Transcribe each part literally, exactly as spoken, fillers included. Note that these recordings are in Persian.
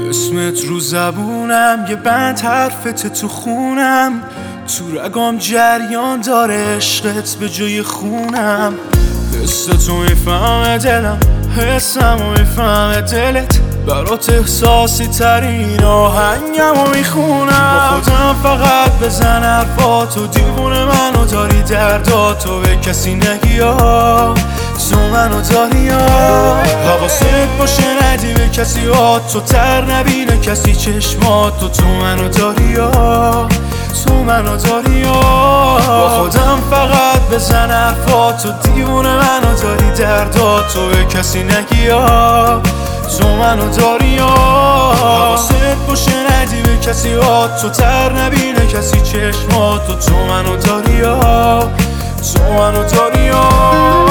اسمت رو زبونم، یه بند حرفت تو خونم، تو رگام جریان داره عشقت به جای خونم. حس تو میفهمه دلم، حسم و میفهمه دلت، برات احساسی ترین آهنگم و میخونم. با خودم فقط بزن حرفاتو، دیوونه منو داری، درداتو به کسی نگی ها، تو منو داری ها. حواست باشه ندی به کسی ها، تو تر نبینه کسی چشماتو، تو منو داری ها، تو منو داری ها. با خودم فقط بزن حرفاتو، دیوونه منو داری، درداتو به کسی نگی ها، تو منو داری ها. حواست باشه ندی به کسی ها، تو تر نبینه کسی چشماتو، تو منو داری ها، تو منو داری ها.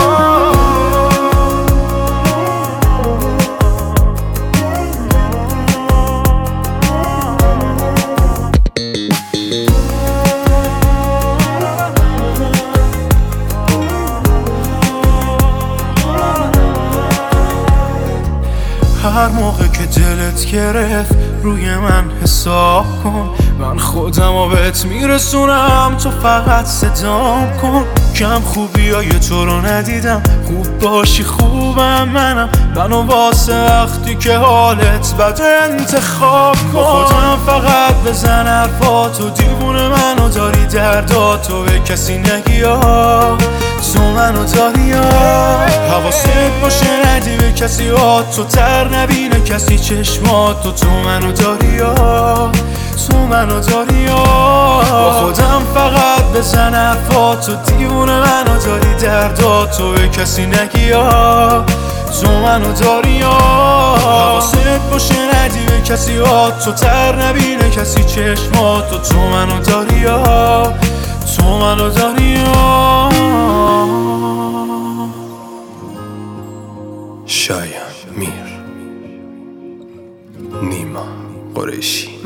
هر موقع که دلت گرفت روی من حساب کن، من خودمو بهت میرسونم، تو فقط صدام کن. کم خوبی های تو رو ندیدم، خوب باشی خوبم منم، منو واسه وقتی که حالت بد انتخاب کن. با خودم فقط بزن حرفاتو، دیوونه منو داری، درداتو به کسی نگی ها، تو منو داری ها. حواست باشه ندی به کسی ها، تو تر نبینه کسی چشماتو، تو منو داری ها، تو منو داری ها. با خودم فقط بزن حرفاتو، دیوونه منو داری، درداتو به کسی نگی ها، تو منو داری ها. حواست باشه ندی به کسی ها، تو تر نبینه کسی چشماتو، تو منو داری ها، تو منو داری ها. شایان میر، نیما قریشی.